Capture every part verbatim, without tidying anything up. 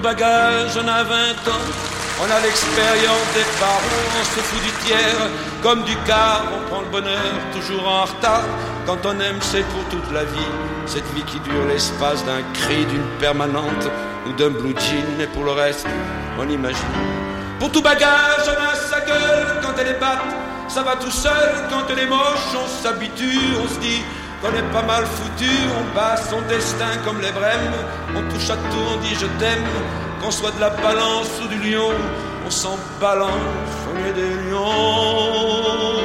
bagage, on a vingt ans, on a l'expérience des parents, on se fout du tiers comme du quart, on prend le bonheur toujours en retard. Quand on aime, c'est pour toute la vie, cette vie qui dure l'espace d'un cri, d'une permanente ou d'un blue jean. Et pour le reste, on imagine. Pour tout bagage, on a sa gueule quand elle est batte, ça va tout seul. Quand elle est moche, on s'habitue, on se dit qu'on est pas mal foutu. On bat son destin comme les brèmes, on touche à tout, on dit je t'aime. Qu'on soit de la balance ou du lion, on s'en balance, on est des lions.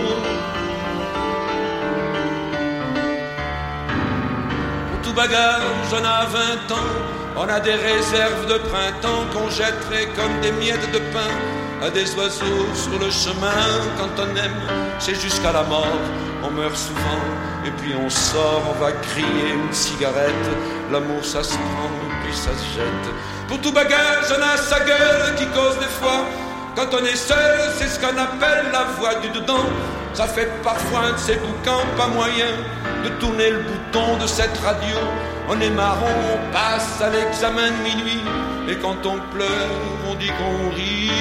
Pour tout bagage, on a vingt ans, on a des réserves de printemps qu'on jetterait comme des miettes de pain à des oiseaux sur le chemin. Quand on aime, c'est jusqu'à la mort, on meurt souvent, et puis on sort, on va crier une cigarette. L'amour ça se prend, puis ça se jette. Pour tout bagage, on a sa gueule qui cause des fois. Quand on est seul, c'est ce qu'on appelle la voix du dedans. Ça fait parfois un de ces boucans, pas moyen de tourner le bouton de cette radio. On est marron, on passe à l'examen de minuit, et quand on pleure, on dit qu'on rit.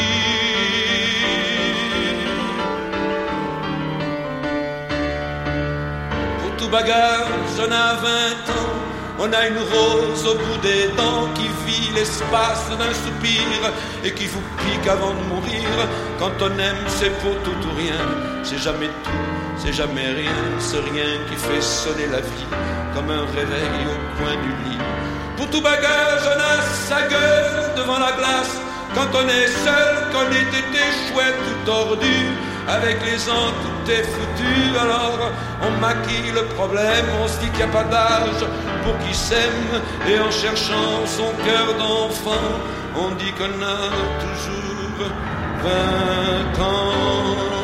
Pour tout bagage, on a vingt ans, on a une rose au bout des dents qui vit l'espace d'un soupir et qui vous pique avant de mourir. Quand on aime, c'est pour tout ou rien, c'est jamais tout, c'est jamais rien, c'est rien qui fait sonner la vie comme un réveil au coin du lit. Pour tout bagage, on a sa gueule devant la glace. Quand on est seul, qu'on est été chouette tout tordu, avec les ans tout est foutu. Alors on maquille le problème, on se dit qu'il n'y a pas d'âge pour qui s'aime. Et en cherchant son cœur d'enfant, on dit qu'on a toujours vingt ans.